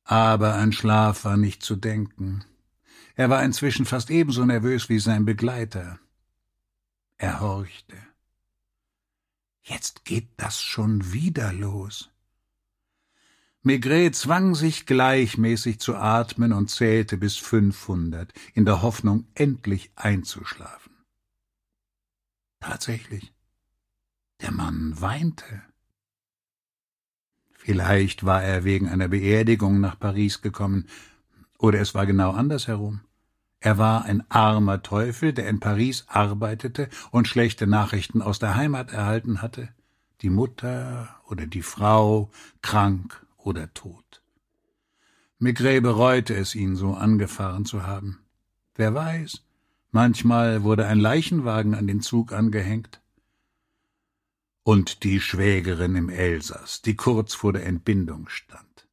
Aber an Schlaf war nicht zu denken. Er war inzwischen fast ebenso nervös wie sein Begleiter. Er horchte. Jetzt geht das schon wieder los. Maigret zwang sich gleichmäßig zu atmen und zählte bis 500, in der Hoffnung, endlich einzuschlafen. Tatsächlich, der Mann weinte. Vielleicht war er wegen einer Beerdigung nach Paris gekommen, oder es war genau andersherum. Er war ein armer Teufel, der in Paris arbeitete und schlechte Nachrichten aus der Heimat erhalten hatte. Die Mutter oder die Frau, krank oder tot. Maigret bereute es, ihn so angefahren zu haben. Wer weiß, manchmal wurde ein Leichenwagen an den Zug angehängt. Und die Schwägerin im Elsass, die kurz vor der Entbindung stand.